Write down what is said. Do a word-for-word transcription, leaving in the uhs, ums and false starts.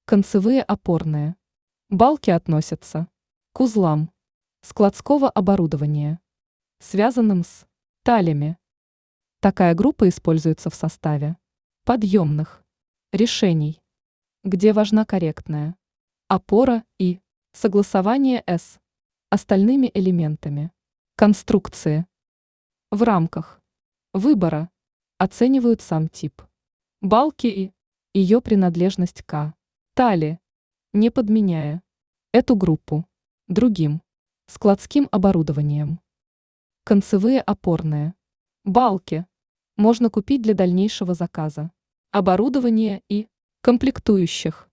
Концевые опорные. Балки относятся к узлам складского оборудования, связанным с талями. Такая группа используется в составе подъемных решений, где важна корректная опора и согласование с остальными элементами конструкции. В рамках выбора оценивают сам тип балки и ее принадлежность к тали, не подменяя эту группу другим складским оборудованием. Концевые опорные балки можно купить для дальнейшего заказа оборудования и комплектующих.